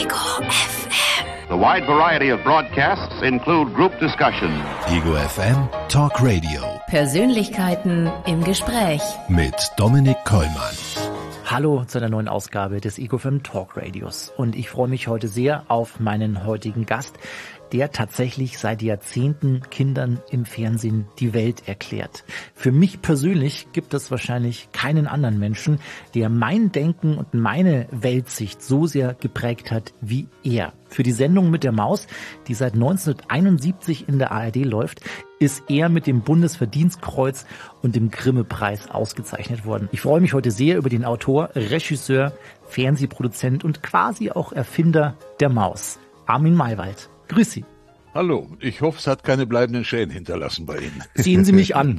Ego FM. The wide variety of broadcasts include group discussion. Ego FM Talk Radio. Persönlichkeiten im Gespräch. Mit Dominik Kollmann. Hallo zu einer neuen Ausgabe des Ego FM Talk Radios. Und ich freue mich heute sehr auf meinen heutigen Gast, der tatsächlich seit Jahrzehnten Kindern im Fernsehen die Welt erklärt. Für mich persönlich gibt es wahrscheinlich keinen anderen Menschen, der mein Denken und meine Weltsicht so sehr geprägt hat wie er. Für die Sendung mit der Maus, die seit 1971 in der ARD läuft, ist er mit dem Bundesverdienstkreuz und dem Grimme-Preis ausgezeichnet worden. Ich freue mich heute sehr über den Autor, Regisseur, Fernsehproduzent und quasi auch Erfinder der Maus, Armin Maywald. Grüß Sie. Hallo, ich hoffe, es hat keine bleibenden Schäden hinterlassen bei Ihnen. Sehen Sie mich an.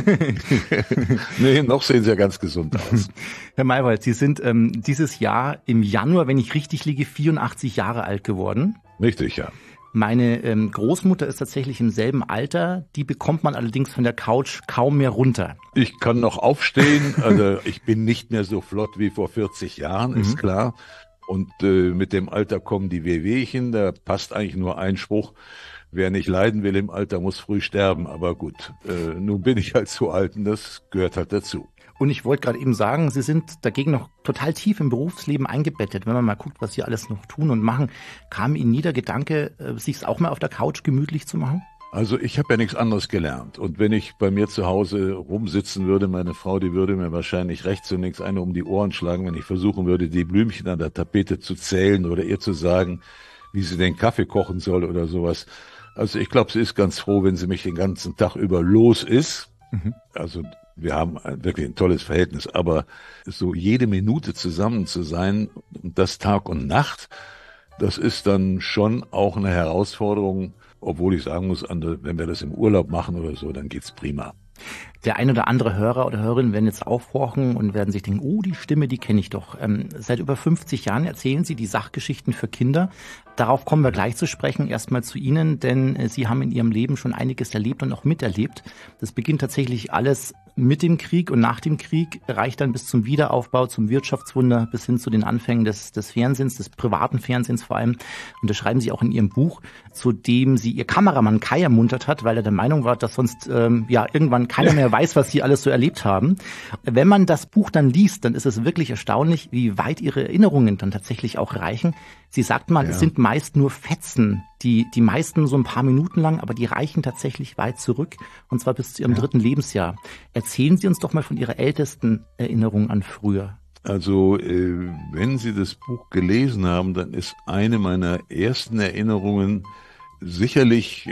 Nee, noch sehen Sie ja ganz gesund aus. Herr Maywald, Sie sind dieses Jahr im Januar, wenn ich richtig liege, 84 Jahre alt geworden. Richtig, ja. Meine Großmutter ist tatsächlich im selben Alter, die bekommt man allerdings von der Couch kaum mehr runter. Ich kann noch aufstehen, also ich bin nicht mehr so flott wie vor 40 Jahren, ist klar. Und mit dem Alter kommen die Wehwehchen, da passt eigentlich nur ein Spruch: Wer nicht leiden will im Alter, muss früh sterben. Aber gut, nun bin ich halt so alt und das gehört halt dazu. Und ich wollte gerade eben sagen, Sie sind dagegen noch total tief im Berufsleben eingebettet. Wenn man mal guckt, was Sie alles noch tun und machen, kam Ihnen nie der Gedanke, sich's auch mal auf der Couch gemütlich zu machen? Also ich habe ja nichts anderes gelernt. Und wenn ich bei mir zu Hause rumsitzen würde, meine Frau, die würde mir wahrscheinlich rechts und links eine um die Ohren schlagen, wenn ich versuchen würde, die Blümchen an der Tapete zu zählen oder ihr zu sagen, wie sie den Kaffee kochen soll oder sowas. Also ich glaube, sie ist ganz froh, wenn sie mich den ganzen Tag über los ist. Also wir haben wirklich ein tolles Verhältnis, aber so jede Minute zusammen zu sein, das Tag und Nacht, das ist dann schon auch eine Herausforderung. Obwohl ich sagen muss, wenn wir das im Urlaub machen oder so, dann geht's prima. Der ein oder andere Hörer oder Hörerin werden jetzt aufhorchen und werden sich denken, oh, die Stimme, die kenne ich doch. Seit über 50 Jahren erzählen Sie die Sachgeschichten für Kinder. Darauf kommen wir gleich zu sprechen. Erstmal zu Ihnen, denn Sie haben in Ihrem Leben schon einiges erlebt und auch miterlebt. Das beginnt tatsächlich alles mit dem Krieg und nach dem Krieg, reicht dann bis zum Wiederaufbau, zum Wirtschaftswunder, bis hin zu den Anfängen des Fernsehens, des privaten Fernsehens vor allem. Und das schreiben Sie auch in Ihrem Buch, zu dem Sie Ihr Kameramann Kai ermuntert hat, weil er der Meinung war, dass sonst irgendwann keiner mehr weiß, was Sie alles so erlebt haben. Wenn man das Buch dann liest, dann ist es wirklich erstaunlich, wie weit Ihre Erinnerungen dann tatsächlich auch reichen. Sie sagt mal, es sind meist nur Fetzen, die meisten so ein paar Minuten lang, aber die reichen tatsächlich weit zurück, und zwar bis zu Ihrem 3. Lebensjahr. Erzählen Sie uns doch mal von Ihrer ältesten Erinnerung an früher. Also, wenn Sie das Buch gelesen haben, dann ist eine meiner ersten Erinnerungen sicherlich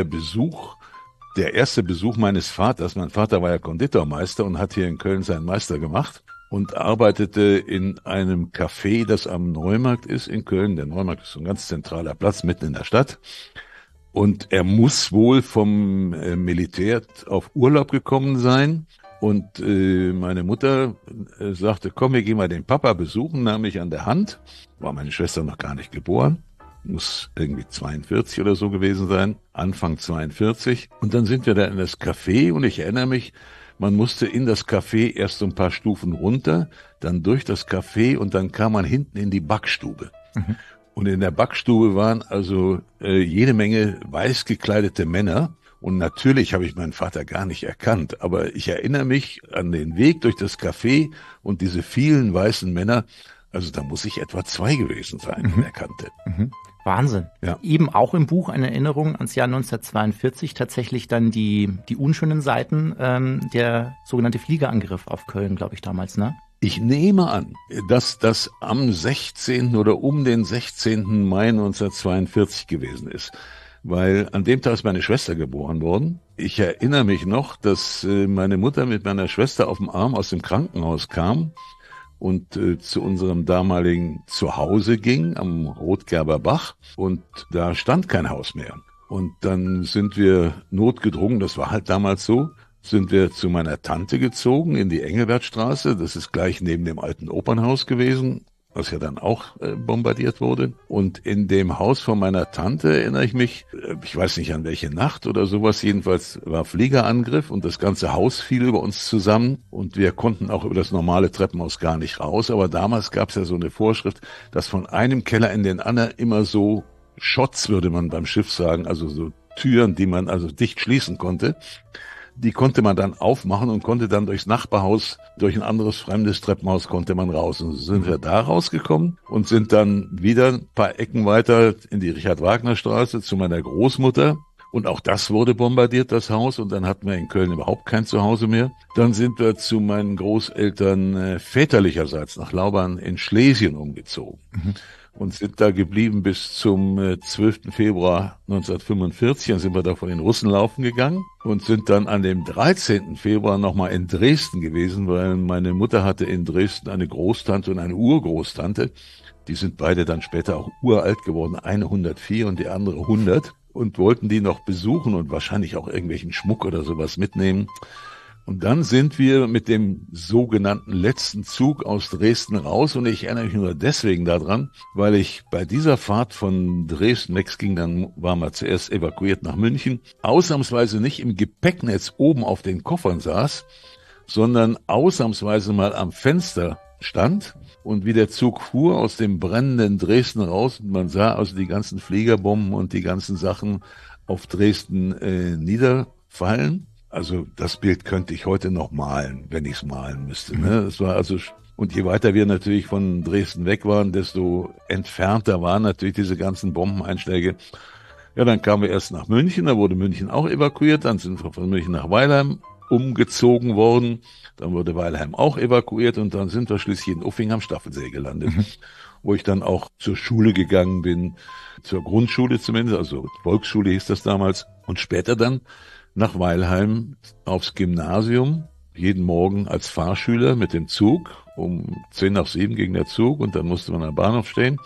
der erste Besuch meines Vaters. Mein Vater war ja Konditormeister und hat hier in Köln seinen Meister gemacht und arbeitete in einem Café, das am Neumarkt ist in Köln. Der Neumarkt ist so ein ganz zentraler Platz mitten in der Stadt. Und er muss wohl vom Militär auf Urlaub gekommen sein. Und meine Mutter sagte, komm, wir gehen mal den Papa besuchen, nahm mich an der Hand. War meine Schwester noch gar nicht geboren. Muss irgendwie 42 oder so gewesen sein, Anfang 42. Und dann sind wir da in das Café und ich erinnere mich, man musste in das Café erst so ein paar Stufen runter, dann durch das Café und dann kam man hinten in die Backstube. Und in der Backstube waren also jede Menge weiß gekleidete Männer. Und natürlich habe ich meinen Vater gar nicht erkannt, aber ich erinnere mich an den Weg durch das Café und diese vielen weißen Männer. Also da muss ich etwa 2 gewesen sein, die er kannte. Wahnsinn. Ja. Eben auch im Buch eine Erinnerung ans Jahr 1942, tatsächlich dann die unschönen Seiten, der sogenannte Fliegerangriff auf Köln, glaube ich, damals, ne? Ich nehme an, dass das am 16. oder um den 16. Mai 1942 gewesen ist. Weil an dem Tag ist meine Schwester geboren worden. Ich erinnere mich noch, dass meine Mutter mit meiner Schwester auf dem Arm aus dem Krankenhaus kam und zu unserem damaligen Zuhause ging am Rotgerber Bach, und da stand kein Haus mehr. Und dann sind wir notgedrungen, das war halt damals so, sind wir zu meiner Tante gezogen in die Engelbertstraße, das ist gleich neben dem alten Opernhaus gewesen. was ja dann auch bombardiert wurde. Und in dem Haus von meiner Tante erinnere ich mich, ich weiß nicht an welche Nacht oder sowas, jedenfalls war Fliegerangriff und das ganze Haus fiel über uns zusammen und wir konnten auch über das normale Treppenhaus gar nicht raus. Aber damals gab es ja so eine Vorschrift, dass von einem Keller in den anderen immer so Schotts, würde man beim Schiff sagen, also so Türen, die man also dicht schließen konnte. Die konnte man dann aufmachen und konnte dann durchs Nachbarhaus, durch ein anderes fremdes Treppenhaus konnte man raus. Und so sind wir da rausgekommen und sind dann wieder ein paar Ecken weiter in die Richard-Wagner-Straße zu meiner Großmutter. Und auch das wurde bombardiert, das Haus. Und dann hatten wir in Köln überhaupt kein Zuhause mehr. Dann sind wir zu meinen Großeltern väterlicherseits nach Lauban in Schlesien umgezogen. Und sind da geblieben bis zum 12. Februar 1945. Dann sind wir da von den Russen laufen gegangen und sind dann an dem 13. Februar nochmal in Dresden gewesen, weil meine Mutter hatte in Dresden eine Großtante und eine Urgroßtante. Die sind beide dann später auch uralt geworden, eine 104 und die andere 100 und wollten die noch besuchen und wahrscheinlich auch irgendwelchen Schmuck oder sowas mitnehmen. Und dann sind wir mit dem sogenannten letzten Zug aus Dresden raus und ich erinnere mich nur deswegen daran, weil ich bei dieser Fahrt von Dresden weg ging, dann waren wir zuerst evakuiert nach München, ausnahmsweise nicht im Gepäcknetz oben auf den Koffern saß, sondern ausnahmsweise mal am Fenster stand und wie der Zug fuhr aus dem brennenden Dresden raus und man sah also die ganzen Fliegerbomben und die ganzen Sachen auf Dresden niederfallen. Also das Bild könnte ich heute noch malen, wenn ich es malen müsste. Ne? Das war also, und je weiter wir natürlich von Dresden weg waren, desto entfernter waren natürlich diese ganzen Bombeneinschläge. Ja, dann kamen wir erst nach München, da wurde München auch evakuiert, dann sind wir von München nach Weilheim umgezogen worden, dann wurde Weilheim auch evakuiert und dann sind wir schließlich in Uffing am Staffelsee gelandet, wo ich dann auch zur Schule gegangen bin, zur Grundschule zumindest, also Volksschule hieß das damals und später dann nach Weilheim aufs Gymnasium, jeden Morgen als Fahrschüler mit dem Zug. Um 6:10 ging der Zug und dann musste man am Bahnhof stehen.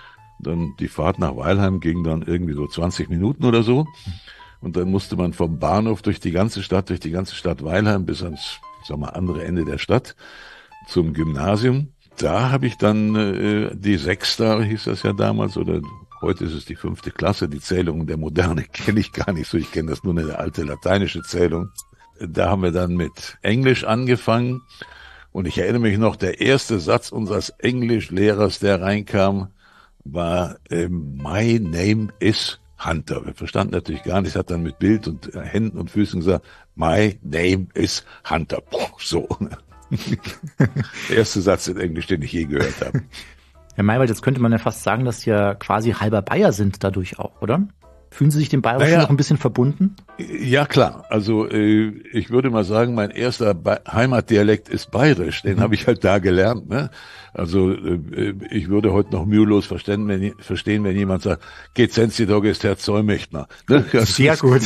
Dann die Fahrt nach Weilheim ging dann irgendwie so 20 Minuten oder so. Und dann musste man vom Bahnhof durch die ganze Stadt Weilheim bis ans, andere Ende der Stadt zum Gymnasium. Da habe ich dann die Sechster, hieß das ja damals, oder heute ist es die 5. Klasse, die Zählung der Moderne kenne ich gar nicht so, ich kenne das nur eine alte lateinische Zählung. Da haben wir dann mit Englisch angefangen und ich erinnere mich noch, der erste Satz unseres Englischlehrers, der reinkam, war My name is Hunter. Wir verstanden natürlich gar nichts, hat dann mit Bild und Händen und Füßen gesagt, My name is Hunter. So. Der erste Satz in Englisch, den ich je gehört habe. Herr Maywald, jetzt könnte man ja fast sagen, dass Sie ja quasi halber Bayer sind dadurch auch, oder? Fühlen Sie sich dem Bayerischen noch ein bisschen verbunden? Ja, klar. Also ich würde mal sagen, mein erster Heimatdialekt ist bayerisch. Den habe ich halt da gelernt. Ne? Also ich würde heute noch mühelos verstehen, wenn jemand sagt, geht Sensitog ist Herr Zollmächtner. Ne? Sehr gut.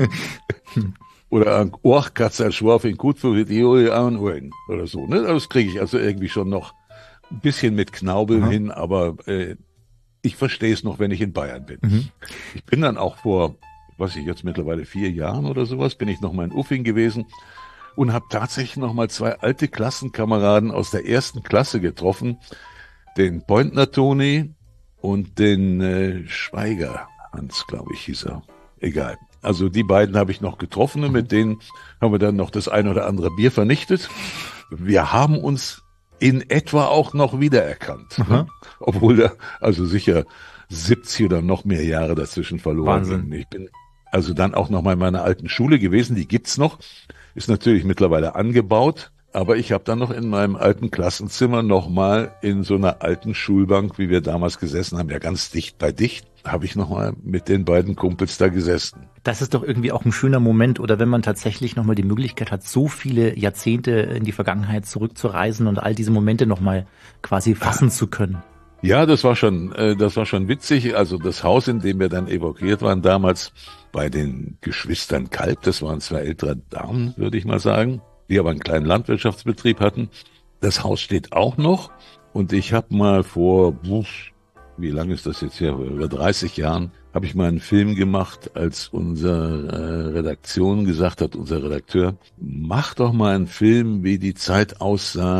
Oder ein Ohrkatzer Schwarf in Kutfu die anholen oder so. Ne? Das kriege ich also irgendwie schon noch ein bisschen mit Knaubeln hin, aber ich verstehe es noch, wenn ich in Bayern bin. Ich bin dann auch vor, jetzt mittlerweile 4 Jahren oder sowas, bin ich noch mal in Uffing gewesen und habe tatsächlich noch mal 2 alte Klassenkameraden aus der 1. Klasse getroffen, den Pointner Toni und den Schweiger Hans, glaube ich, hieß er. Egal. Also die beiden habe ich noch getroffen und mit denen haben wir dann noch das ein oder andere Bier vernichtet. Wir haben uns in etwa auch noch wiedererkannt. Ne? Obwohl da also sicher 70 oder noch mehr Jahre dazwischen verloren sind. Ich bin also dann auch noch mal in meiner alten Schule gewesen, die gibt's noch, ist natürlich mittlerweile angebaut, aber ich habe dann noch in meinem alten Klassenzimmer noch mal in so einer alten Schulbank, wie wir damals gesessen haben, ja ganz dicht bei dicht, habe ich noch mal mit den beiden Kumpels da gesessen. Das ist doch irgendwie auch ein schöner Moment, oder wenn man tatsächlich nochmal die Möglichkeit hat, so viele Jahrzehnte in die Vergangenheit zurückzureisen und all diese Momente nochmal quasi fassen zu können. Ja, das war schon witzig. Also das Haus, in dem wir dann evakuiert waren damals bei den Geschwistern Kalb, das waren 2 ältere Damen, würde ich mal sagen, die aber einen kleinen Landwirtschaftsbetrieb hatten. Das Haus steht auch noch und ich habe mal vor, wie lange ist das jetzt her, über 30 Jahren, habe ich mal einen Film gemacht, als unsere Redaktion gesagt hat, unser Redakteur, mach doch mal einen Film, wie die Zeit aussah,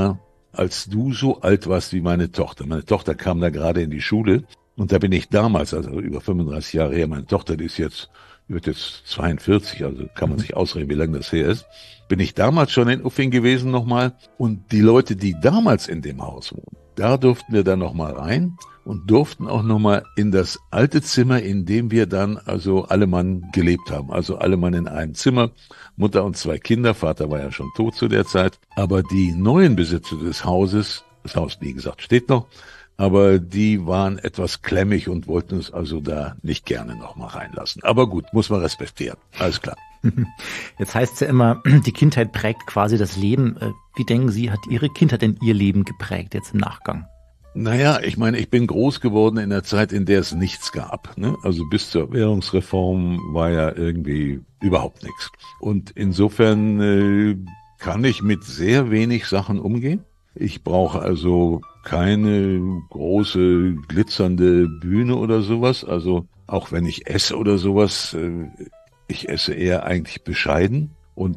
als du so alt warst wie meine Tochter. Meine Tochter kam da gerade in die Schule und da bin ich damals, also über 35 Jahre her, meine Tochter, die wird jetzt 42, also kann man sich ausrechnen, wie lange das her ist, bin ich damals schon in Uffing gewesen nochmal und die Leute, die damals in dem Haus wohnen, da durften wir dann nochmal rein und durften auch nochmal in das alte Zimmer, in dem wir dann also alle Mann gelebt haben. Also alle Mann in einem Zimmer, Mutter und 2 Kinder, Vater war ja schon tot zu der Zeit. Aber die neuen Besitzer des Hauses, das Haus, wie gesagt, steht noch, aber die waren etwas klemmig und wollten es also da nicht gerne nochmal reinlassen. Aber gut, muss man respektieren, alles klar. Jetzt heißt es ja immer, die Kindheit prägt quasi das Leben. Wie denken Sie, hat Ihre Kindheit denn Ihr Leben geprägt jetzt im Nachgang? Naja, ich meine, ich bin groß geworden in der Zeit, in der es nichts gab. Ne? Also bis zur Währungsreform war ja irgendwie überhaupt nichts. Und insofern kann ich mit sehr wenig Sachen umgehen. Ich brauche also keine große glitzernde Bühne oder sowas. Also auch wenn ich esse oder sowas, ich esse eher eigentlich bescheiden. Und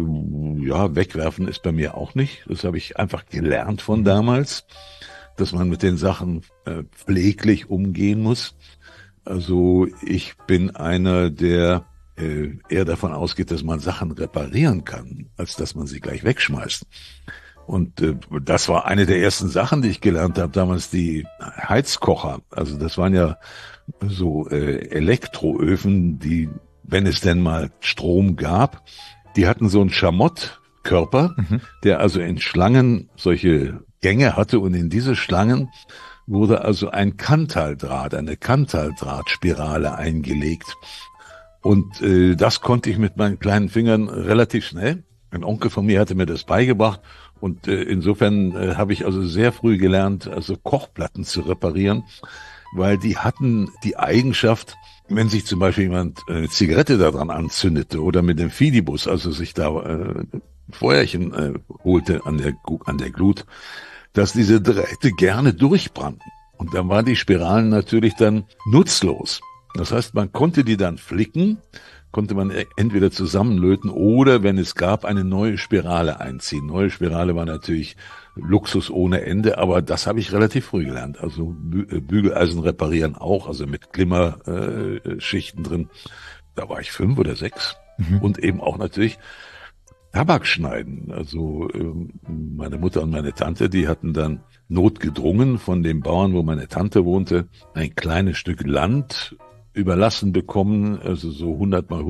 wegwerfen ist bei mir auch nicht. Das habe ich einfach gelernt von damals, dass man mit den Sachen pfleglich umgehen muss. Also ich bin einer, der eher davon ausgeht, dass man Sachen reparieren kann, als dass man sie gleich wegschmeißt. Und das war eine der ersten Sachen, die ich gelernt habe, damals die Heizkocher. Also das waren ja so Elektroöfen, die, wenn es denn mal Strom gab, die hatten so einen Schamottkörper, der also in Schlangen solche Gänge hatte und in diese Schlangen wurde also ein Kantaldraht, eine Kantaldrahtspirale eingelegt. Und das konnte ich mit meinen kleinen Fingern relativ schnell. Ein Onkel von mir hatte mir das beigebracht und insofern habe ich also sehr früh gelernt, also Kochplatten zu reparieren, weil die hatten die Eigenschaft, wenn sich zum Beispiel jemand eine Zigarette daran anzündete oder mit dem Fidibus, also sich da Feuerchen holte an der Glut, dass diese Drähte gerne durchbrannten. Und dann waren die Spiralen natürlich dann nutzlos. Das heißt, man konnte die dann flicken, konnte man entweder zusammenlöten oder, wenn es gab, eine neue Spirale einziehen. Neue Spirale war natürlich Luxus ohne Ende, aber das habe ich relativ früh gelernt. Also Bügeleisen reparieren auch, also mit Glimmerschichten drin. Da war ich 5 oder 6. Und eben auch natürlich Tabak schneiden. Also meine Mutter und meine Tante, die hatten dann notgedrungen von dem Bauern, wo meine Tante wohnte, ein kleines Stück Land überlassen bekommen, also so 100 mal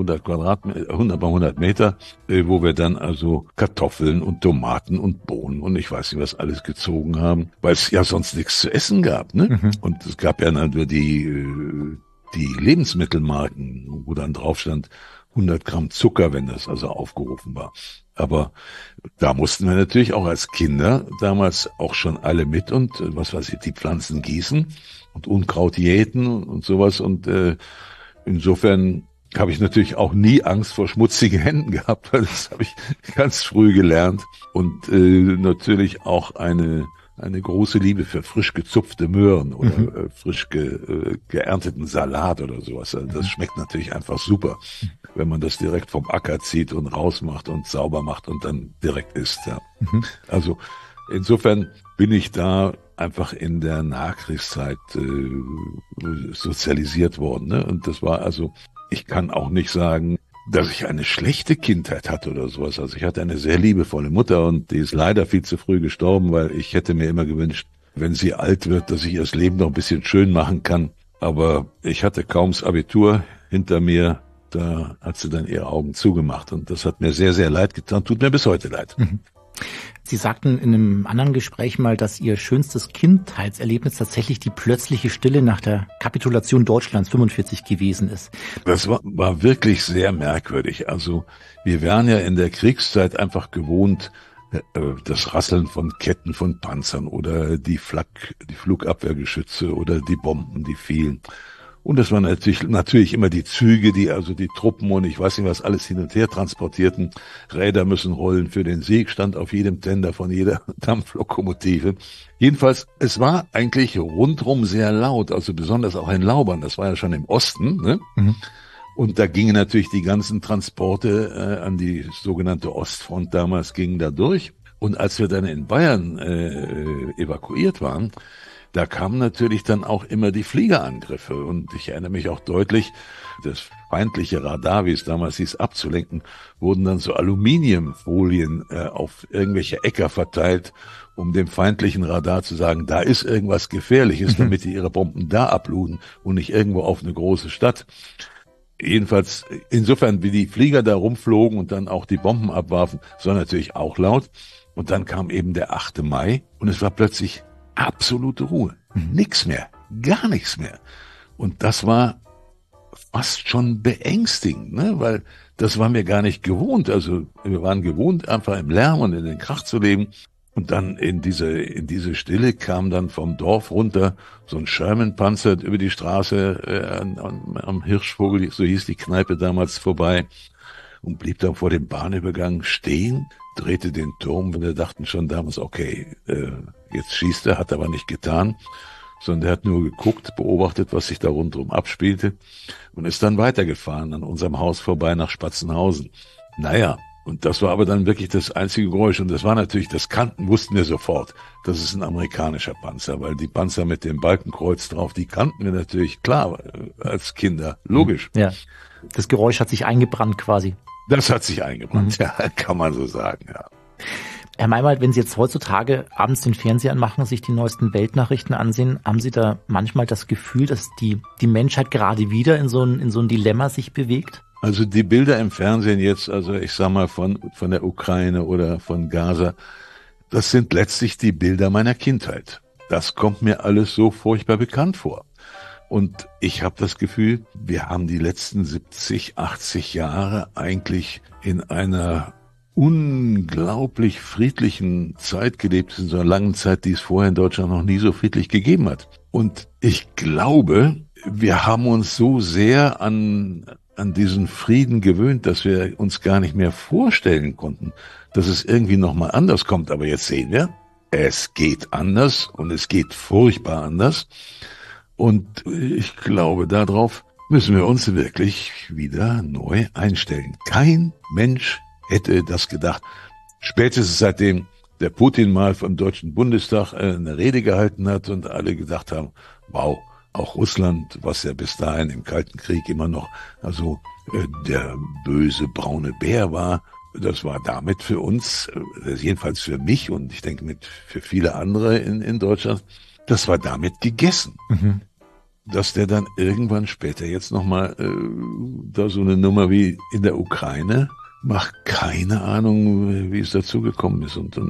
100 Meter, wo wir dann also Kartoffeln und Tomaten und Bohnen und ich weiß nicht was alles gezogen haben, weil es ja sonst nichts zu essen gab, ne? Und es gab ja nur die Lebensmittelmarken, wo dann drauf stand 100 Gramm Zucker, wenn das also aufgerufen war. Aber da mussten wir natürlich auch als Kinder damals auch schon alle mit und die Pflanzen gießen und Unkraut jäten und sowas. Und insofern habe ich natürlich auch nie Angst vor schmutzigen Händen gehabt, weil das habe ich ganz früh gelernt. Und natürlich auch eine große Liebe für frisch gezupfte Möhren oder frisch geernteten Salat oder sowas. Also das schmeckt natürlich einfach super, wenn man das direkt vom Acker zieht und rausmacht und sauber macht und dann direkt isst. Ja. Also insofern bin ich da einfach in der Nachkriegszeit sozialisiert worden. Ne? Und das war also, ich kann auch nicht sagen, dass ich eine schlechte Kindheit hatte oder sowas. Also ich hatte eine sehr liebevolle Mutter und die ist leider viel zu früh gestorben, weil ich hätte mir immer gewünscht, wenn sie alt wird, dass ich ihr das Leben noch ein bisschen schön machen kann. Aber ich hatte kaum das Abitur hinter mir, da hat sie dann ihre Augen zugemacht und das hat mir sehr, sehr leid getan, tut mir bis heute leid. Sie sagten in einem anderen Gespräch mal, dass Ihr schönstes Kindheitserlebnis tatsächlich die plötzliche Stille nach der Kapitulation Deutschlands 45 gewesen ist. Das war wirklich sehr merkwürdig. Also wir wären ja in der Kriegszeit einfach gewohnt, das Rasseln von Ketten von Panzern oder die Flugabwehrgeschütze oder die Bomben, die fielen. Und das waren natürlich immer die Züge, die also die Truppen und ich weiß nicht was alles hin und her transportierten. Räder müssen rollen für den Sieg, stand auf jedem Tender von jeder Dampflokomotive. Jedenfalls, es war eigentlich rundrum sehr laut, also besonders auch in Laubern, das war ja schon im Osten, ne? Und da gingen natürlich die ganzen Transporte an die sogenannte Ostfront damals, gingen da durch. Und als wir dann in Bayern evakuiert waren, da kamen natürlich dann auch immer die Fliegerangriffe. Und ich erinnere mich auch deutlich, das feindliche Radar, wie es damals hieß, abzulenken, wurden dann so Aluminiumfolien auf irgendwelche Äcker verteilt, um dem feindlichen Radar zu sagen, da ist irgendwas Gefährliches, damit die ihre Bomben da abluden und nicht irgendwo auf eine große Stadt. Jedenfalls, insofern wie die Flieger da rumflogen und dann auch die Bomben abwarfen, das war natürlich auch laut. Und dann kam eben der 8. Mai und es war plötzlich absolute Ruhe. Nix mehr, gar nichts mehr. Und das war fast schon beängstigend, ne? Weil das waren wir gar nicht gewohnt. Also wir waren gewohnt, einfach im Lärm und in den Krach zu leben. Und dann in diese Stille kam dann vom Dorf runter so ein Sherman-Panzer über die Straße am Hirschvogel, so hieß die Kneipe damals, vorbei und blieb dann vor dem Bahnübergang stehen, drehte den Turm und wir dachten schon damals, okay, jetzt schießt er, hat aber nicht getan, sondern er hat nur geguckt, beobachtet, was sich da rundherum abspielte und ist dann weitergefahren an unserem Haus vorbei nach Spatzenhausen. Naja, und das war aber dann wirklich das einzige Geräusch. Und das war natürlich, wussten wir sofort, das ist ein amerikanischer Panzer, weil die Panzer mit dem Balkenkreuz drauf, die kannten wir natürlich, klar, als Kinder, logisch. Ja, das Geräusch hat sich eingebrannt quasi. Das hat sich eingebrannt, ja, kann man so sagen, ja. Herr Maywald, wenn Sie jetzt heutzutage abends den Fernseher anmachen, sich die neuesten Weltnachrichten ansehen, haben Sie da manchmal das Gefühl, dass die Menschheit gerade wieder in so ein Dilemma sich bewegt? Also die Bilder im Fernsehen jetzt, also ich sag mal von der Ukraine oder von Gaza, das sind letztlich die Bilder meiner Kindheit. Das kommt mir alles so furchtbar bekannt vor. Und ich habe das Gefühl, wir haben die letzten 70, 80 Jahre eigentlich in einer unglaublich friedlichen Zeit gelebt, in so einer langen Zeit, die es vorher in Deutschland noch nie so friedlich gegeben hat. Und ich glaube, wir haben uns so sehr an diesen Frieden gewöhnt, dass wir uns gar nicht mehr vorstellen konnten, dass es irgendwie nochmal anders kommt. Aber jetzt sehen wir, es geht anders und es geht furchtbar anders. Und ich glaube, darauf müssen wir uns wirklich wieder neu einstellen. Kein Mensch hätte das gedacht. Spätestens seitdem der Putin mal vom Deutschen Bundestag eine Rede gehalten hat und alle gedacht haben, wow, auch Russland, was ja bis dahin im Kalten Krieg immer noch der böse braune Bär war, das war damit für uns, jedenfalls für mich und ich denke für viele andere in Deutschland, das war damit gegessen. Mhm. Dass der dann irgendwann später jetzt nochmal da so eine Nummer wie in der Ukraine macht, keine Ahnung, wie es dazu gekommen ist und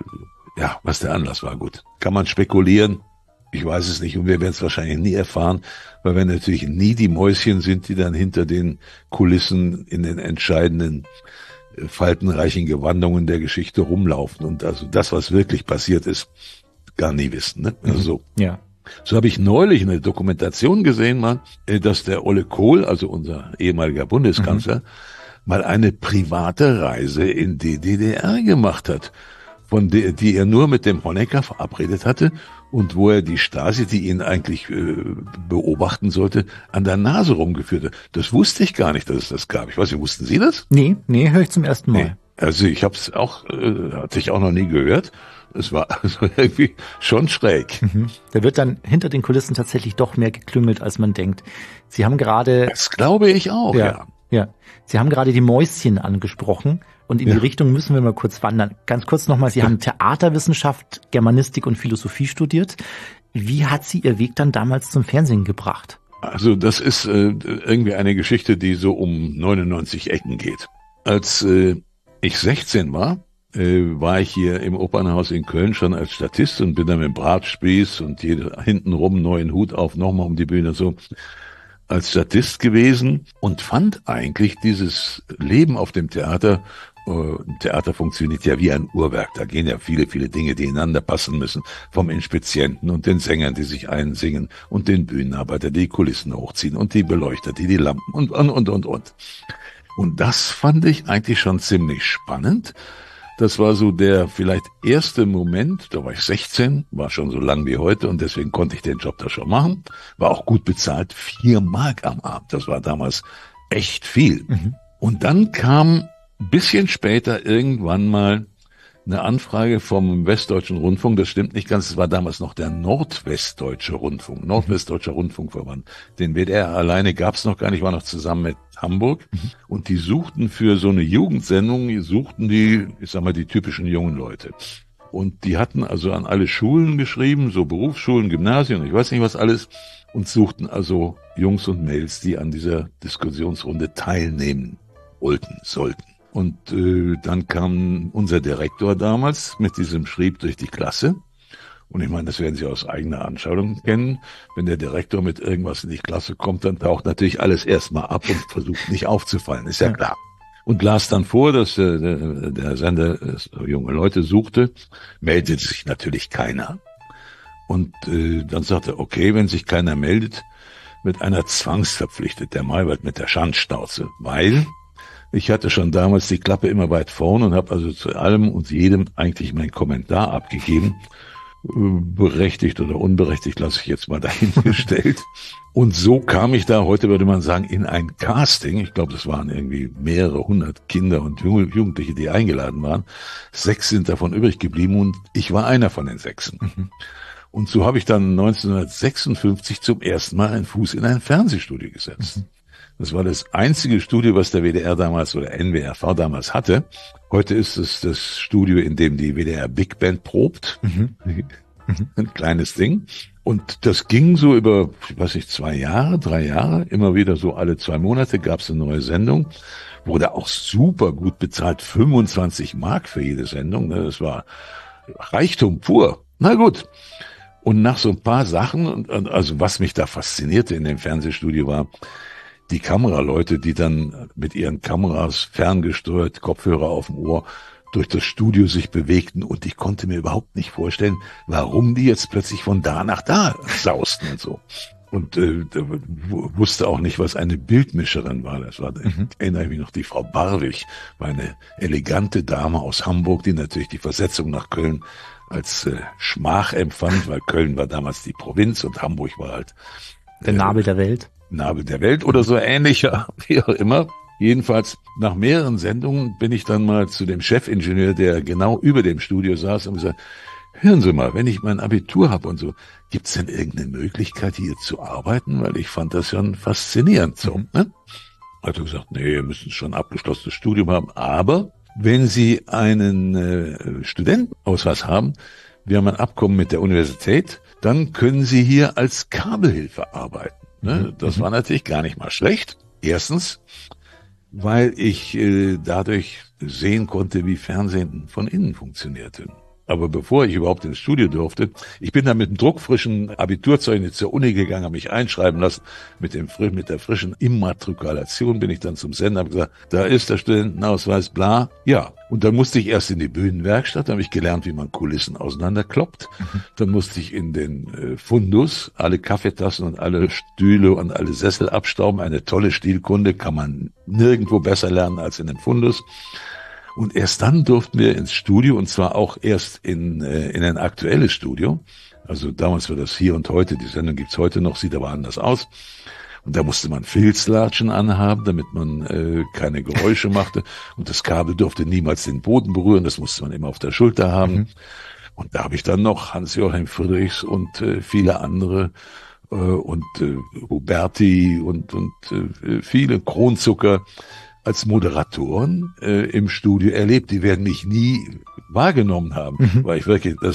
was der Anlass war. Gut, kann man spekulieren. Ich weiß es nicht und wir werden es wahrscheinlich nie erfahren, weil wir natürlich nie die Mäuschen sind, die dann hinter den Kulissen in den entscheidenden faltenreichen Gewandungen der Geschichte rumlaufen und also das, was wirklich passiert ist, gar nie wissen. Ne? Also so. Ja. So habe ich neulich eine Dokumentation gesehen, dass der Olle Kohl, also unser ehemaliger Bundeskanzler, mal eine private Reise in die DDR gemacht hat, die er nur mit dem Honecker verabredet hatte und wo er die Stasi, die ihn eigentlich beobachten sollte, an der Nase rumgeführt hat. Das wusste ich gar nicht, dass es das gab. Ich weiß nicht, wussten Sie das? Nee, höre ich zum ersten Mal. Nee. Also ich habe es auch, hatte ich auch noch nie gehört. Es war also irgendwie schon schräg. Mhm. Da wird dann hinter den Kulissen tatsächlich doch mehr geklüngelt, als man denkt. Sie haben gerade... Das glaube ich auch, ja. Ja, Sie haben gerade die Mäuschen angesprochen und in die Richtung müssen wir mal kurz wandern. Ganz kurz nochmal, Sie haben Theaterwissenschaft, Germanistik und Philosophie studiert. Wie hat Sie Ihr Weg dann damals zum Fernsehen gebracht? Also das ist irgendwie eine Geschichte, die so um 99 Ecken geht. Als ich 16 war ich hier im Opernhaus in Köln schon als Statist und bin dann mit Bratspieß und hintenrum neuen Hut auf, nochmal um die Bühne so als Statist gewesen und fand eigentlich dieses Leben auf dem Theater, Theater funktioniert ja wie ein Uhrwerk, da gehen ja viele, viele Dinge, die ineinander passen müssen, vom Inspizienten und den Sängern, die sich einsingen und den Bühnenarbeiter, die Kulissen hochziehen und die Beleuchter, die Lampen und. Und das fand ich eigentlich schon ziemlich spannend. Das war so der vielleicht erste Moment, da war ich 16, war schon so lang wie heute und deswegen konnte ich den Job da schon machen. War auch gut bezahlt, 4 Mark am Abend, das war damals echt viel. Mhm. Und dann kam ein bisschen später irgendwann mal eine Anfrage vom Westdeutschen Rundfunk, das stimmt nicht ganz, es war damals noch der Nordwestdeutsche Rundfunk, Nordwestdeutscher Rundfunkverband. Den WDR alleine gab es noch gar nicht, war noch zusammen mit Hamburg und die suchten für so eine Jugendsendung, die typischen jungen Leute. Und die hatten also an alle Schulen geschrieben, so Berufsschulen, Gymnasien, ich weiß nicht was alles, und suchten also Jungs und Mädels, die an dieser Diskussionsrunde teilnehmen sollten. Und dann kam unser Direktor damals mit diesem Schrieb durch die Klasse. Und ich meine, das werden Sie aus eigener Anschauung kennen. Wenn der Direktor mit irgendwas in die Klasse kommt, dann taucht natürlich alles erstmal ab und versucht nicht aufzufallen, ist ja klar. Und las dann vor, dass der Sender junge Leute suchte, meldet sich natürlich keiner. Und dann sagte er, okay, wenn sich keiner meldet, wird einer zwangsverpflichtet, der Maywald mit der Schandschnauze, weil ich hatte schon damals die Klappe immer weit vorn und habe also zu allem und jedem eigentlich meinen Kommentar abgegeben. Berechtigt oder unberechtigt, lasse ich jetzt mal dahingestellt. Und so kam ich da, heute würde man sagen, in ein Casting. Ich glaube, das waren irgendwie mehrere hundert Kinder und Jugendliche, die eingeladen waren. 6 sind davon übrig geblieben und ich war einer von den 6. Und so habe ich dann 1956 zum ersten Mal einen Fuß in ein Fernsehstudio gesetzt. Das war das einzige Studio, was der WDR damals oder NWRV damals hatte. Heute ist es das Studio, in dem die WDR Big Band probt. Ein kleines Ding. Und das ging so über, 2 Jahre, 3 Jahre. Immer wieder so alle 2 Monate gab es eine neue Sendung. Wurde auch super gut bezahlt. 25 Mark für jede Sendung. Das war Reichtum pur. Na gut. Und nach so ein paar Sachen, also was mich da faszinierte in dem Fernsehstudio war, die Kameraleute, die dann mit ihren Kameras ferngesteuert, Kopfhörer auf dem Ohr, durch das Studio sich bewegten und ich konnte mir überhaupt nicht vorstellen, warum die jetzt plötzlich von da nach da sausten und so. Und wusste auch nicht, was eine Bildmischerin war. Das war, erinnere ich mich noch, die Frau Barwig, war eine elegante Dame aus Hamburg, die natürlich die Versetzung nach Köln als Schmach empfand, weil Köln war damals die Provinz und Hamburg war halt der Nabel der Welt. Nabel der Welt oder so ähnlicher, wie auch immer. Jedenfalls, nach mehreren Sendungen bin ich dann mal zu dem Chefingenieur, der genau über dem Studio saß und gesagt, hören Sie mal, wenn ich mein Abitur habe und so, gibt's denn irgendeine Möglichkeit, hier zu arbeiten? Weil ich fand das schon faszinierend so. Ne? Hat er gesagt, nee, wir müssen schon ein abgeschlossenes Studium haben, aber wenn Sie einen Studentenausweis haben, wir haben ein Abkommen mit der Universität, dann können Sie hier als Kabelhilfe arbeiten. Ne? Das war natürlich gar nicht mal schlecht. Erstens, weil ich dadurch sehen konnte, wie Fernsehen von innen funktionierte. Aber bevor ich überhaupt ins Studio durfte, ich bin dann mit einem druckfrischen Abiturzeugnis zur Uni gegangen, habe mich einschreiben lassen. Mit der frischen Immatrikulation bin ich dann zum Sender, habe gesagt, da ist der Studentenausweis, bla. Ja, und dann musste ich erst in die Bühnenwerkstatt, da habe ich gelernt, wie man Kulissen auseinanderkloppt. Dann musste ich in den Fundus, alle Kaffeetassen und alle Stühle und alle Sessel abstauben. Eine tolle Stilkunde, kann man nirgendwo besser lernen als in dem Fundus. Und erst dann durften wir ins Studio, und zwar auch erst in ein aktuelles Studio. Also damals war das Hier und Heute, die Sendung gibt's heute noch, sieht aber anders aus. Und da musste man Filzlatschen anhaben, damit man keine Geräusche machte. Und das Kabel durfte niemals den Boden berühren, das musste man immer auf der Schulter haben. Und da habe ich dann noch Hans-Joachim Friedrichs und viele andere und Huberti und viele Kronzucker als Moderatoren im Studio erlebt. Die werden mich nie wahrgenommen haben, weil ich wirklich das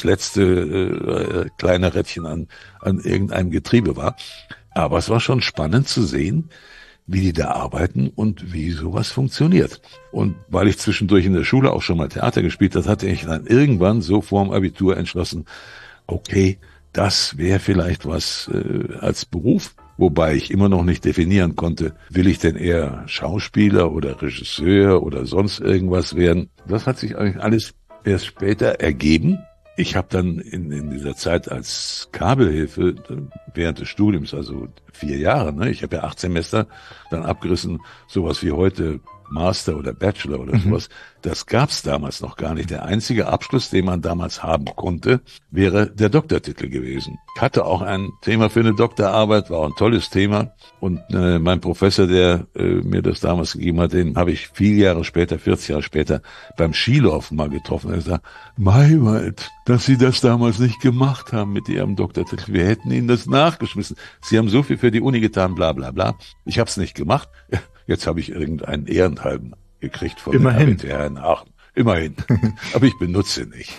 letzte kleine Rädchen an irgendeinem Getriebe war. Aber es war schon spannend zu sehen, wie die da arbeiten und wie sowas funktioniert. Und weil ich zwischendurch in der Schule auch schon mal Theater gespielt habe, hatte ich dann irgendwann so vorm Abitur entschlossen, okay, das wäre vielleicht was als Beruf. Wobei ich immer noch nicht definieren konnte, will ich denn eher Schauspieler oder Regisseur oder sonst irgendwas werden. Das hat sich eigentlich alles erst später ergeben. Ich habe dann in dieser Zeit als Kabelhilfe während des Studiums, also 4 Jahre, ne, ich habe ja 8 Semester dann abgerissen, sowas wie heute Master oder Bachelor oder sowas. Das gab's damals noch gar nicht. Der einzige Abschluss, den man damals haben konnte, wäre der Doktortitel gewesen. Ich hatte auch ein Thema für eine Doktorarbeit, war auch ein tolles Thema. Und mein Professor, der mir das damals gegeben hat, den habe ich 40 Jahre später beim Skilaufen mal getroffen. Er sagt, Maywald, dass Sie das damals nicht gemacht haben mit Ihrem Doktortitel. Wir hätten Ihnen das nachgeschmissen. Sie haben so viel für die Uni getan, bla bla bla. Ich habe es nicht gemacht. Jetzt habe ich irgendeinen Ehrenhalben gekriegt von Immerhin. der RWTH in Aachen. Immerhin. Aber ich benutze ihn nicht.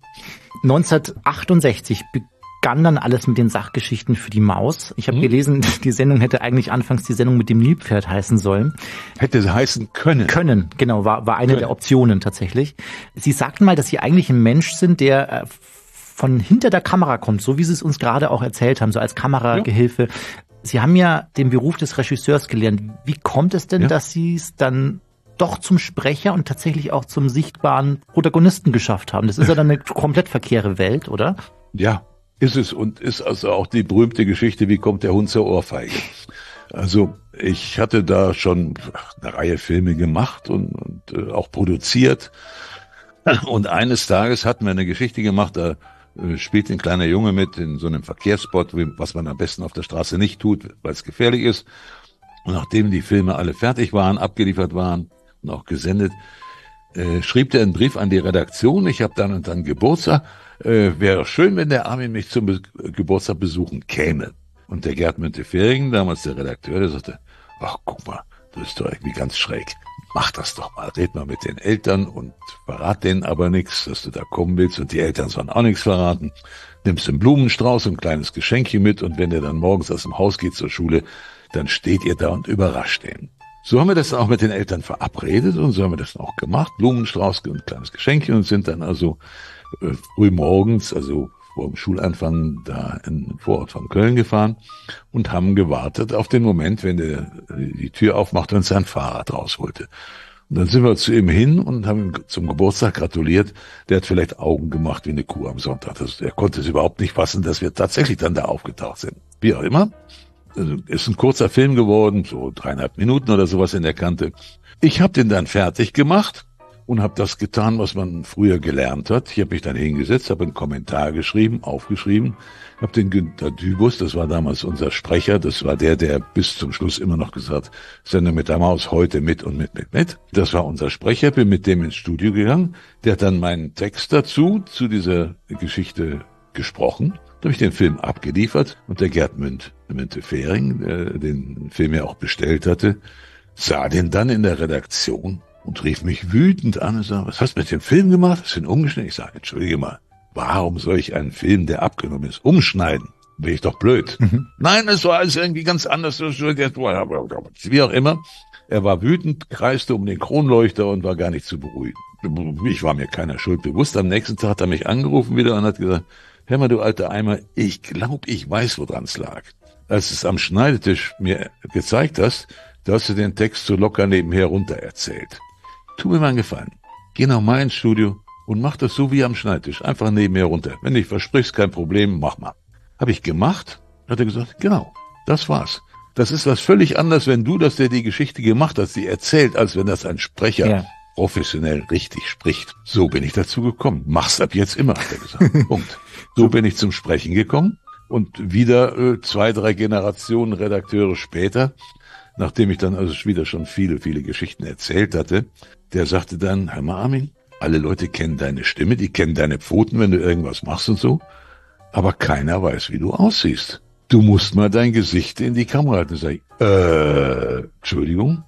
1968 begann dann alles mit den Sachgeschichten für die Maus. Ich habe gelesen, die Sendung hätte eigentlich anfangs die Sendung mit dem Nilpferd heißen sollen. Hätte sie heißen können. Können, genau, war eine der Optionen tatsächlich. Sie sagten mal, dass Sie eigentlich ein Mensch sind, der von hinter der Kamera kommt, so wie Sie es uns gerade auch erzählt haben, so als Kameragehilfe. Ja. Sie haben ja den Beruf des Regisseurs gelernt. Wie kommt es denn, dass Sie es dann doch zum Sprecher und tatsächlich auch zum sichtbaren Protagonisten geschafft haben? Das ist ja dann eine komplett verkehre Welt, oder? Ja, ist es, und ist also auch die berühmte Geschichte, wie kommt der Hund zur Ohrfeige? Also ich hatte da schon eine Reihe Filme gemacht und auch produziert. Und eines Tages hatten wir eine Geschichte gemacht, da spielt ein kleiner Junge mit in so einem Verkehrsspot, was man am besten auf der Straße nicht tut, weil es gefährlich ist. Und nachdem die Filme alle fertig waren, abgeliefert waren und auch gesendet, schrieb er einen Brief an die Redaktion. Ich habe dann und dann Geburtstag. Wäre schön, wenn der Armin mich zum Geburtstag besuchen käme. Und der Gerd Müntefering, damals der Redakteur, der sagte, ach guck mal, das ist doch irgendwie ganz schräg. Mach das doch mal, red mal mit den Eltern und verrat denen aber nichts, dass du da kommen willst, und die Eltern sollen auch nichts verraten. Nimmst einen Blumenstrauß, ein kleines Geschenkchen mit, und wenn der dann morgens aus dem Haus geht zur Schule, dann steht ihr da und überrascht den. So haben wir das auch mit den Eltern verabredet und so haben wir das auch gemacht. Blumenstrauß und ein kleines Geschenkchen, und sind dann also früh morgens, also vor dem Schulanfang, da in den Vorort von Köln gefahren und haben gewartet auf den Moment, wenn der die Tür aufmachte und sein Fahrrad rausholte. Und dann sind wir zu ihm hin und haben ihm zum Geburtstag gratuliert. Der hat vielleicht Augen gemacht wie eine Kuh am Sonntag. Er konnte es überhaupt nicht fassen, dass wir tatsächlich dann da aufgetaucht sind. Wie auch immer. Also, ist ein kurzer Film geworden, so 3,5 Minuten oder sowas in der Kante. Ich habe den dann fertig gemacht und habe das getan, was man früher gelernt hat. Ich habe mich dann hingesetzt, habe einen Kommentar geschrieben, aufgeschrieben, habe den Günter Dübus, das war damals unser Sprecher, das war der bis zum Schluss immer noch gesagt hat, Sendung mit der Maus, heute mit und mit. Das war unser Sprecher, bin mit dem ins Studio gegangen. Der hat dann meinen Text dazu, zu dieser Geschichte gesprochen. Da habe ich den Film abgeliefert, und der Gerd Müntefering, der den Film ja auch bestellt hatte, sah den dann in der Redaktion und rief mich wütend an und sagte, was hast du mit dem Film gemacht? Hast du ihn umgeschnitten? Ich sage, entschuldige mal, warum soll ich einen Film, der abgenommen ist, umschneiden? Bin ich doch blöd. Nein, es war alles irgendwie ganz anders. Wie auch immer. Er war wütend, kreiste um den Kronleuchter und war gar nicht zu beruhigen. Ich war mir keiner Schuld bewusst. Am nächsten Tag hat er mich angerufen wieder und hat gesagt, hör mal, du alter Eimer, ich glaube, ich weiß, woran es lag. Als es am Schneidetisch mir gezeigt hast, da hast du den Text so locker nebenher runter erzählt. Tu mir mal einen Gefallen. Geh nach mein Studio und mach das so wie am Schneidtisch. Einfach nebenher runter. Wenn du dich versprichst, kein Problem, mach mal. Habe ich gemacht, hat er gesagt, genau, das war's. Das ist was völlig anderes, wenn du, dass der die Geschichte gemacht hast, die erzählt, als wenn das ein Sprecher professionell richtig spricht. So bin ich dazu gekommen. Mach's ab jetzt immer, hat er gesagt. Punkt. So bin ich zum Sprechen gekommen. Und wieder 2, 3 Generationen Redakteure später, nachdem ich dann also wieder schon viele Geschichten erzählt hatte, der sagte dann, hör mal Armin, alle Leute kennen deine Stimme, die kennen deine Pfoten, wenn du irgendwas machst und so, aber keiner weiß, wie du aussiehst. Du musst mal dein Gesicht in die Kamera halten. Sag ich, Entschuldigung,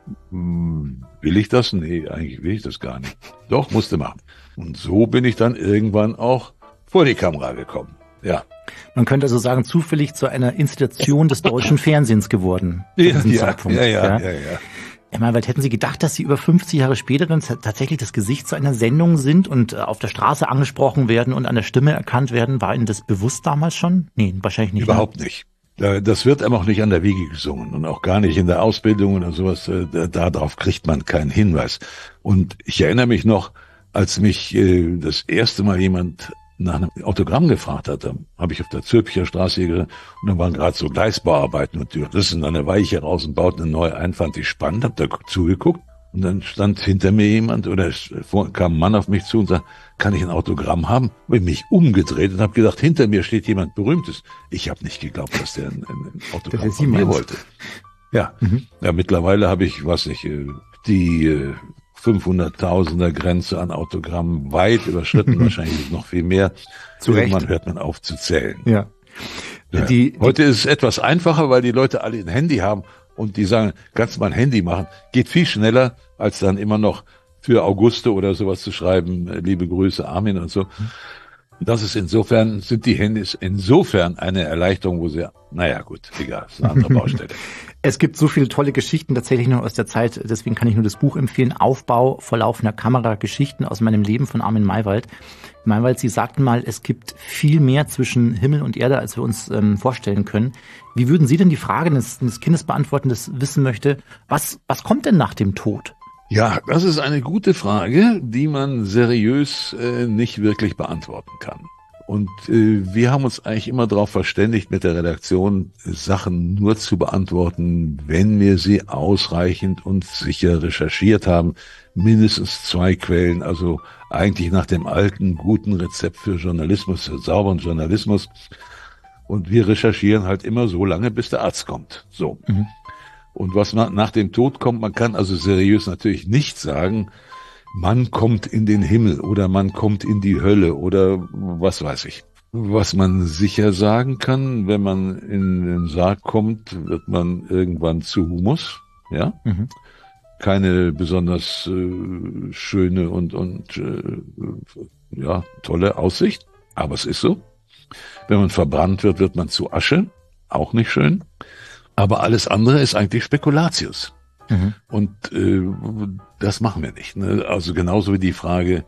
will ich das? Nee, eigentlich will ich das gar nicht. Doch, musste machen. Und so bin ich dann irgendwann auch vor die Kamera gekommen. Ja. Man könnte also sagen, zufällig zu einer Institution des deutschen Fernsehens geworden. Ja. Herr Maywald, hätten Sie gedacht, dass Sie über 50 Jahre später dann tatsächlich das Gesicht zu einer Sendung sind und auf der Straße angesprochen werden und an der Stimme erkannt werden? War Ihnen das bewusst damals schon? Nee, wahrscheinlich nicht. Überhaupt nicht. Das wird einem auch nicht an der Wiege gesungen und auch gar nicht in der Ausbildung oder sowas. Darauf kriegt man keinen Hinweis. Und ich erinnere mich noch, als mich das erste Mal jemand nach einem Autogramm gefragt hat, habe ich auf der Zülpicher Straße gegangen und dann waren gerade so Gleisbauarbeiten und die rissen dann eine Weiche raus und bauten eine neue ein, fand ich spannend, hab da zugeguckt Und dann stand hinter mir jemand oder kam ein Mann auf mich zu und sagte, kann ich ein Autogramm haben? Bin mich umgedreht und habe gedacht, hinter mir steht jemand Berühmtes. Ich habe nicht geglaubt, dass der ein Autogramm von mir wollte. Ja, ja, mittlerweile habe ich, die 500.000er Grenze an Autogrammen weit überschritten, wahrscheinlich noch viel mehr. Irgendwann hört man auf zu zählen. Ja. Ja. Heute ist es etwas einfacher, weil die Leute alle ein Handy haben und die sagen, kannst du mal ein Handy machen? Geht viel schneller, als dann immer noch für Auguste oder sowas zu schreiben, liebe Grüße, Armin und so. Das ist sind die Handys insofern eine Erleichterung, wo sie, naja gut, egal, ist eine andere Baustelle. Es gibt so viele tolle Geschichten tatsächlich noch aus der Zeit, deswegen kann ich nur das Buch empfehlen, Aufbau vor laufender Kamera, Geschichten aus meinem Leben von Armin Maywald. Maywald, Sie sagten mal, es gibt viel mehr zwischen Himmel und Erde, als wir uns vorstellen können. Wie würden Sie denn die Frage eines Kindes beantworten, das wissen möchte, was kommt denn nach dem Tod? Ja, das ist eine gute Frage, die man seriös nicht wirklich beantworten kann. Und wir haben uns eigentlich immer darauf verständigt, mit der Redaktion Sachen nur zu beantworten, wenn wir sie ausreichend und sicher recherchiert haben. Mindestens 2 Quellen, also eigentlich nach dem alten, guten Rezept für Journalismus, für sauberen Journalismus. Und wir recherchieren halt immer so lange, bis der Arzt kommt. So. Mhm. Und was nach dem Tod kommt, man kann also seriös natürlich nicht sagen, man kommt in den Himmel oder man kommt in die Hölle oder was weiß ich. Was man sicher sagen kann, wenn man in den Sarg kommt, wird man irgendwann zu Humus, ja. Mhm. Keine besonders schöne und tolle Aussicht, aber es ist so. Wenn man verbrannt wird, wird man zu Asche, auch nicht schön. Aber alles andere ist eigentlich Spekulatius. Mhm. Und das machen wir nicht. Ne? Also genauso wie die Frage,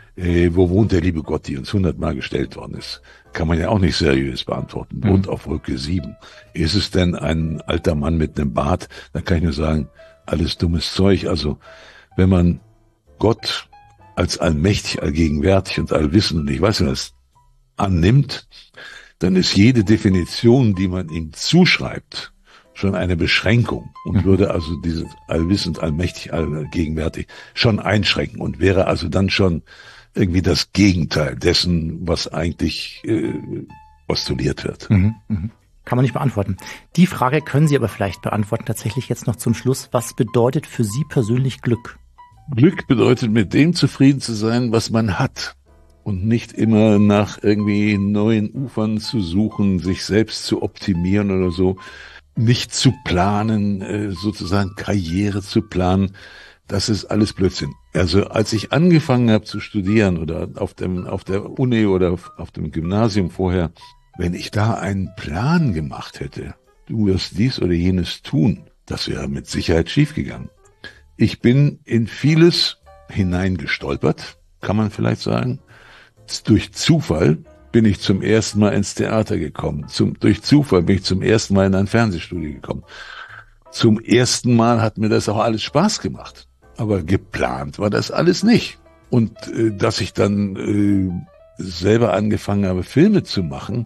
wo wohnt der liebe Gott, die uns 100-mal gestellt worden ist, kann man ja auch nicht seriös beantworten. Wohnt auf Wolke 7. Ist es denn ein alter Mann mit einem Bart? Dann kann ich nur sagen, alles dummes Zeug. Also wenn man Gott als allmächtig, allgegenwärtig und allwissend und ich weiß nicht was annimmt, dann ist jede Definition, die man ihm zuschreibt, schon eine Beschränkung und würde also dieses allwissend, allmächtig, allgegenwärtig schon einschränken und wäre also dann schon irgendwie das Gegenteil dessen, was eigentlich postuliert wird. Mhm, mh. Kann man nicht beantworten. Die Frage können Sie aber vielleicht beantworten, tatsächlich jetzt noch zum Schluss. Was bedeutet für Sie persönlich Glück? Glück bedeutet, mit dem zufrieden zu sein, was man hat. Und nicht immer nach irgendwie neuen Ufern zu suchen, sich selbst zu optimieren oder so. Nicht zu planen, sozusagen Karriere zu planen. Das ist alles Blödsinn. Also als ich angefangen habe zu studieren oder auf der Uni oder auf dem Gymnasium vorher, wenn ich da einen Plan gemacht hätte, du wirst dies oder jenes tun, das wäre mit Sicherheit schiefgegangen. Ich bin in vieles hineingestolpert, kann man vielleicht sagen. Durch Zufall bin ich zum ersten Mal ins Theater gekommen. Durch Zufall bin ich zum ersten Mal in ein Fernsehstudio gekommen. Zum ersten Mal hat mir das auch alles Spaß gemacht. Aber geplant war das alles nicht. Und dass ich dann selber angefangen habe, Filme zu machen,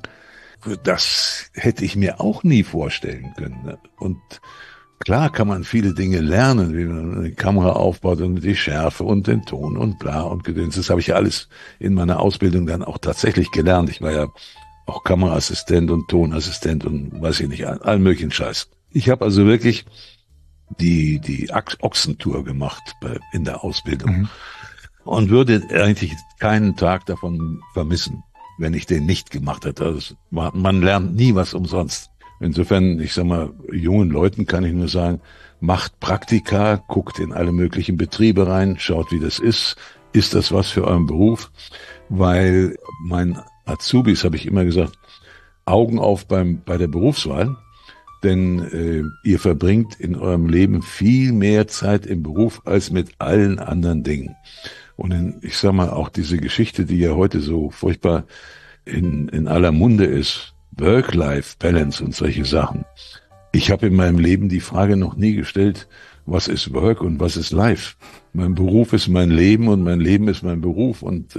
das hätte ich mir auch nie vorstellen können. Und klar kann man viele Dinge lernen, wie man eine Kamera aufbaut und die Schärfe und den Ton und bla und Gedöns. Das habe ich ja alles in meiner Ausbildung dann auch tatsächlich gelernt. Ich war ja auch Kameraassistent und Tonassistent und weiß ich nicht, allen möglichen Scheiß. Ich habe also wirklich die Ochsentour gemacht in der Ausbildung und würde eigentlich keinen Tag davon vermissen, wenn ich den nicht gemacht hätte. Also man lernt nie was umsonst. Insofern, ich sag mal, jungen Leuten kann ich nur sagen, macht Praktika, guckt in alle möglichen Betriebe rein, schaut, wie das ist das was für euren Beruf? Weil meinen Azubis habe ich immer gesagt, Augen auf bei der Berufswahl, denn ihr verbringt in eurem Leben viel mehr Zeit im Beruf als mit allen anderen Dingen. Und ich sag mal, auch diese Geschichte, die ja heute so furchtbar in aller Munde ist, Work-Life-Balance und solche Sachen. Ich habe in meinem Leben die Frage noch nie gestellt, was ist Work und was ist Life? Mein Beruf ist mein Leben und mein Leben ist mein Beruf. Und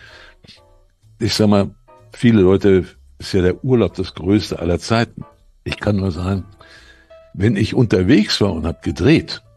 ich sag mal, viele Leute, ist ja der Urlaub das Größte aller Zeiten. Ich kann nur sagen, wenn ich unterwegs war und habe gedreht,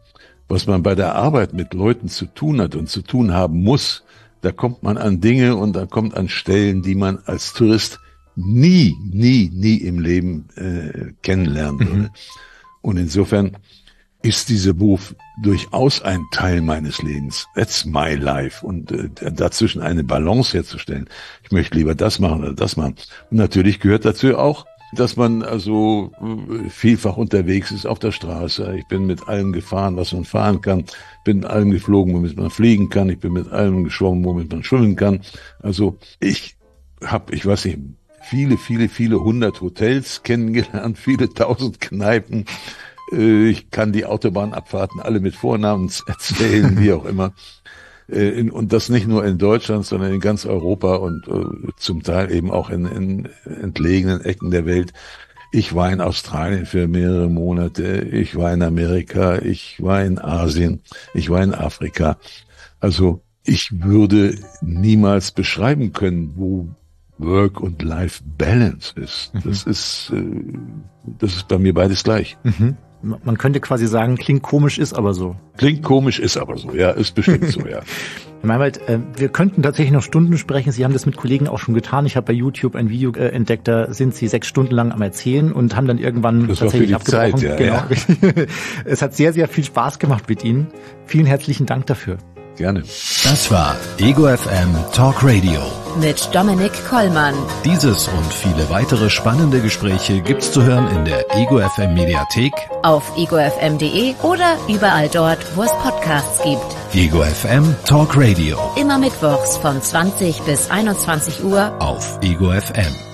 was man bei der Arbeit mit Leuten zu tun hat und zu tun haben muss, da kommt man an Dinge und da kommt an Stellen, die man als Tourist nie im Leben kennenlernen würde. Und insofern ist dieser Beruf durchaus ein Teil meines Lebens. That's my life. Und dazwischen eine Balance herzustellen. Ich möchte lieber das machen oder das machen. Und natürlich gehört dazu auch, dass man also vielfach unterwegs ist auf der Straße. Ich bin mit allem gefahren, was man fahren kann. Bin mit allem geflogen, womit man fliegen kann. Ich bin mit allem geschwommen, womit man schwimmen kann. Also ich weiß nicht, viele 100 Hotels kennengelernt, viele 1000 Kneipen. Ich kann die Autobahnabfahrten alle mit Vornamen erzählen, wie auch immer. Und das nicht nur in Deutschland, sondern in ganz Europa und zum Teil eben auch in entlegenen Ecken der Welt. Ich war in Australien für mehrere Monate, ich war in Amerika, ich war in Asien, ich war in Afrika. Also ich würde niemals beschreiben können, wo Work- und Life-Balance ist. Das ist bei mir beides gleich. Man könnte quasi sagen, klingt komisch, ist aber so. Klingt komisch, ist aber so, ja, ist bestimmt so, ja. Herr Maywald, wir könnten tatsächlich noch Stunden sprechen. Sie haben das mit Kollegen auch schon getan. Ich habe bei YouTube ein Video entdeckt, da sind Sie 6 Stunden lang am Erzählen und haben dann irgendwann das tatsächlich war für die abgebrochen. Zeit, ja. Es hat sehr, sehr viel Spaß gemacht mit Ihnen. Vielen herzlichen Dank dafür. Gerne. Das war Ego FM Talk Radio. Mit Dominic Kollmann. Dieses und viele weitere spannende Gespräche gibt's zu hören in der Ego FM Mediathek, Auf egofm.de oder überall dort, wo es Podcasts gibt. Ego FM Talk Radio Immer mittwochs von 20 bis 21 Uhr auf Ego FM.